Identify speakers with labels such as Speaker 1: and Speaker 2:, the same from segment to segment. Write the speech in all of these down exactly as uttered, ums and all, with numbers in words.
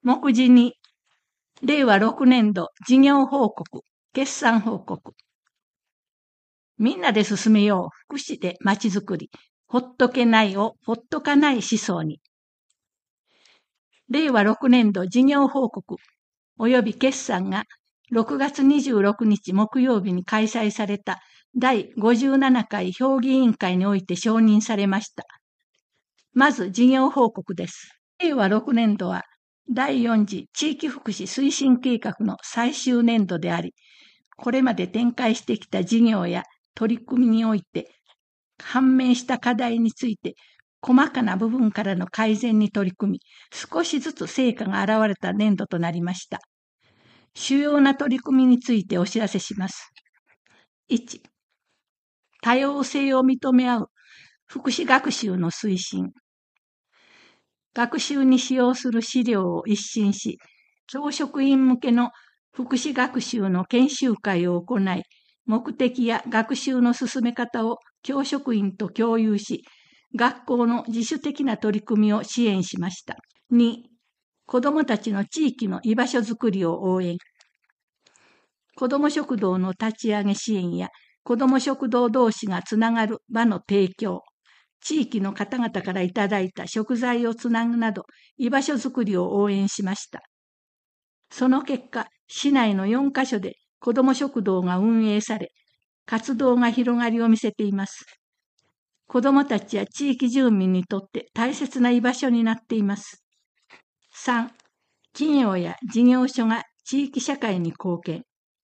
Speaker 1: 目次に、れいわろくねんど事業報告、決算報告。みんなで進めよう福祉でまちづくり、ほっとけないをほっとかない思想に。れいわろくねんど事業報告及び決算がろくがつにじゅうろくにち木曜日に開催されただいごじゅうななかい評議委員会において承認されました。まず事業報告です。れいわろくねんどはだいよん次地域福祉推進計画の最終年度であり、これまで展開してきた事業や取り組みにおいて判明した課題について細かな部分からの改善に取り組み、少しずつ成果が現れた年度となりました。主要な取り組みについてお知らせします。いち、多様性を認め合う福祉学習の推進。学習に使用する資料を一新し、教職員向けの福祉学習の研修会を行い、目的や学習の進め方を教職員と共有し、学校の自主的な取り組みを支援しました。に、子どもたちの地域の居場所づくりを応援。子ども食堂の立ち上げ支援や、子ども食堂同士がつながる場の提供、地域の方々からいただいた食材をつなぐなど、居場所づくりを応援しました。その結果、市内のよんかしょで子ども食堂が運営され、活動が広がりを見せています。子どもたちや地域住民にとって大切な居場所になっています。さん、企業や事業所が地域社会に貢献。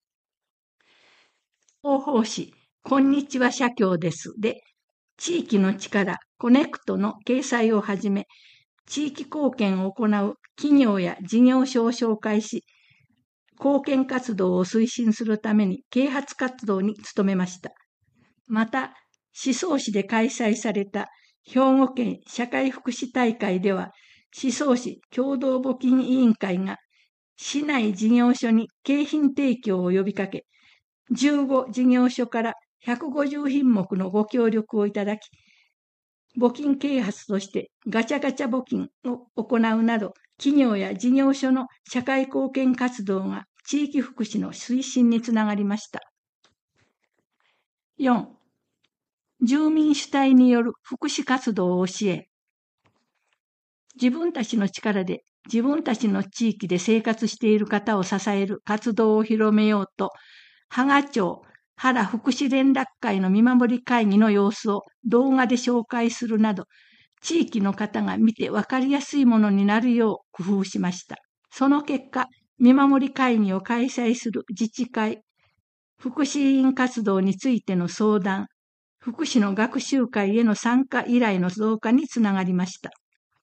Speaker 1: 広報誌、こんにちは社協ですで、地域の力、コネクトの掲載をはじめ、地域貢献を行う企業や事業所を紹介し、貢献活動を推進するために啓発活動に努めました。また、宍粟市で開催された兵庫県社会福祉大会では、宍粟市共同募金委員会が市内事業所に景品提供を呼びかけ、じゅうご事業所からひゃくごじゅうひんもくのご協力をいただき、募金啓発としてガチャガチャ募金を行うなど、企業や事業所の社会貢献活動が地域福祉の推進につながりました。よん、住民主体による福祉活動を支援。自分たちの力で自分たちの地域で生活している方を支える活動を広めようと、芳賀町原福祉連絡会の見守り会議の様子を動画で紹介するなど、地域の方が見て分かりやすいものになるよう工夫しました。その結果、見守り会議を開催する自治会、福祉委員活動についての相談、福祉の学習会への参加依頼の増加につながりました。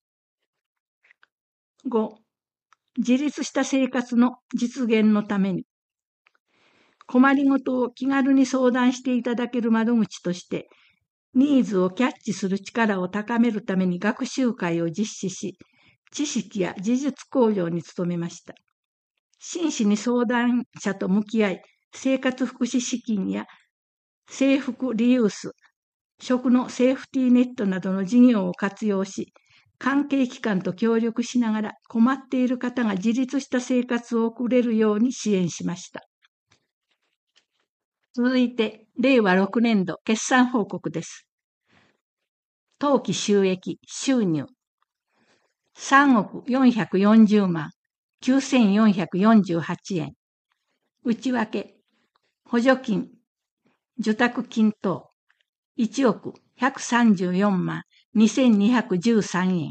Speaker 1: ご、自立した生活の実現のために、困りごとを気軽に相談していただける窓口として、ニーズをキャッチする力を高めるために学習会を実施し、知識や技術向上に努めました。真摯に相談者と向き合い、生活福祉資金や制服リユース、食のセーフティーネットなどの事業を活用し、関係機関と協力しながら困っている方が自立した生活を送れるように支援しました。続いて、れいわろくねんど決算報告です。当期収益、収入、さんおくよんひゃくよんじゅうまんきゅうせんよんひゃくよんじゅうはちえん。内訳、補助金、受託金等、いちおくひゃくさんじゅうよんまんにせんにひゃくじゅうさんえん。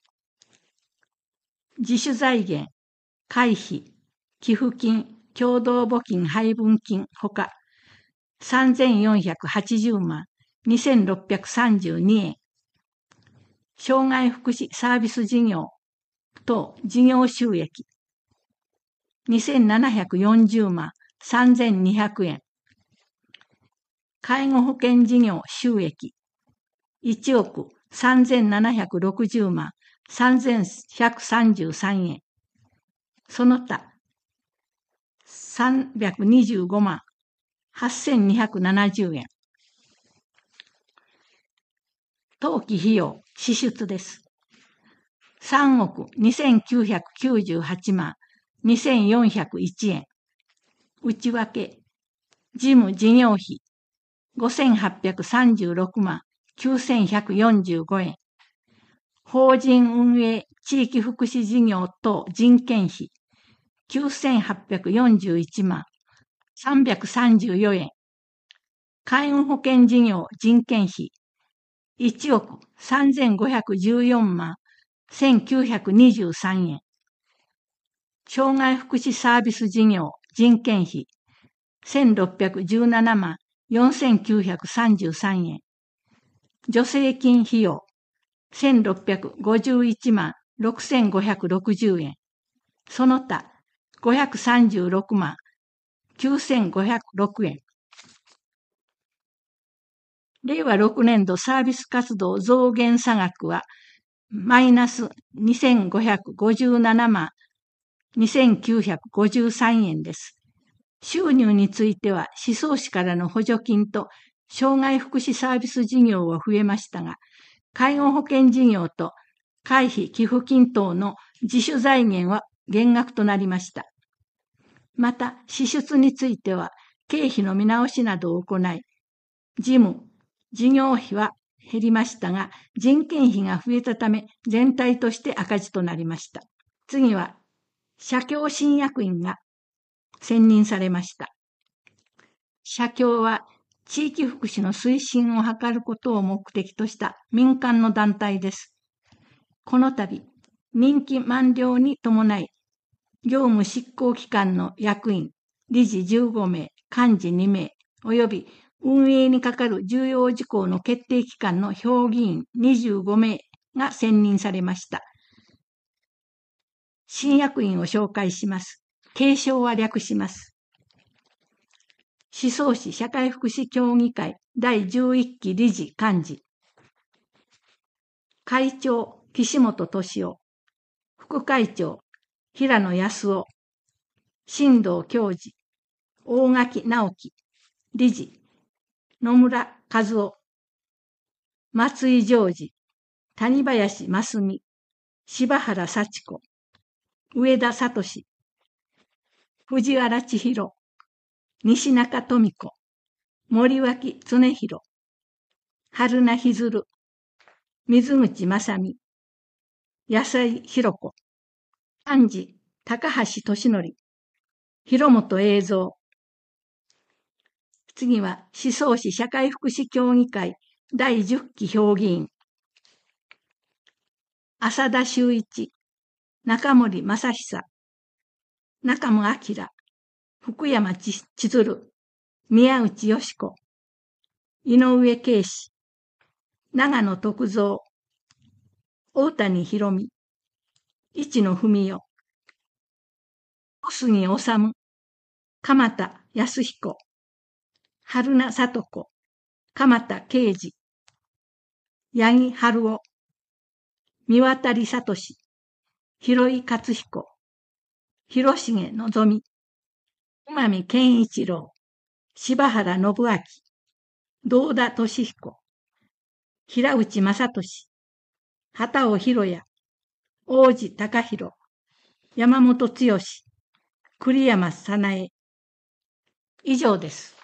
Speaker 1: 自主財源、会費、寄付金、共同募金配分金ほか、さんぜんよんひゃくはちじゅうまんにせんろっぴゃくさんじゅうにえん。障害福祉サービス事業等事業収益、にせんななひゃくよんじゅうまんさんぜんにひゃくえん。介護保険事業収益、いちおくさんぜんななひゃくろくじゅうまんさんぜんひゃくさんじゅうさんえん。その他、さんびゃくにじゅうごまんはっせんにひゃくななじゅうえん。当期費用、支出です。 さんおくにせんきゅうひゃくきゅうじゅうはちまんにせんよんひゃくいちえん。内訳、事務事業費ごせんはっぴゃくさんじゅうろくまんきゅうせんひゃくよんじゅうごえん。法人運営地域福祉事業等人件費きゅうせんはっぴゃくよんじゅういちまんさんびゃくさんじゅうよえん。介護保険事業人件費いちおくさんぜんごひゃくじゅうよんまんせんきゅうひゃくにじゅうさんえん。障害福祉サービス事業人件費せんろっぴゃくじゅうななまんよんせんきゅうひゃくさんじゅうさんえん。助成金費用せんろっぴゃくごじゅういちまんろくせんごひゃくろくじゅうえん。その他ごひゃくさんじゅうろくまんきゅうせんごひゃくろくえん。れいわろくねん度サービス活動増減差額はマイナスにせんごひゃくごじゅうななまんにせんきゅうひゃくごじゅうさんえんです。収入については、思想市からの補助金と障害福祉サービス事業は増えましたが、介護保険事業と会費寄付金等の自主財源は減額となりました。また、支出については、経費の見直しなどを行い、事務、事業費は減りましたが、人件費が増えたため、全体として赤字となりました。次は、社協新役員が選任されました。社協は地域福祉の推進を図ることを目的とした民間の団体です。この度、任期満了に伴い、業務執行機関の役員、理事じゅうごめい、幹事にめい、及び運営に係る重要事項の決定機関の評議員にじゅうごめいが選任されました。新役員を紹介します。継承は略します。思想市社会福祉協議会だいじゅういっき理事幹事。会長、岸本敏夫。副会長、平野康夫。新藤教授。大垣直樹。理事、野村和夫。松井ジョージ。谷林真澄。柴原幸子。上田聡。藤原千尋。西中富子。森脇恒弘。春名ひずる。水口正美。野菜ひろ子。幹事、高橋俊則。広本栄三。次は、思想市社会福祉協議会だいじゅっき評議員。浅田修一。中森正久。中村明。福山千鶴。宮内よし子。井上圭司。長野徳蔵。大谷博美。市野文代。小杉治。鎌田康彦。春名聡子。鎌田啓二。八木春夫。三渡聡。広井克彦。広重のぞみ。馬見健一郎。柴原信明。堂田俊彦。平内正俊。畑尾博也。王子隆弘。山本剛。栗山早苗。以上です。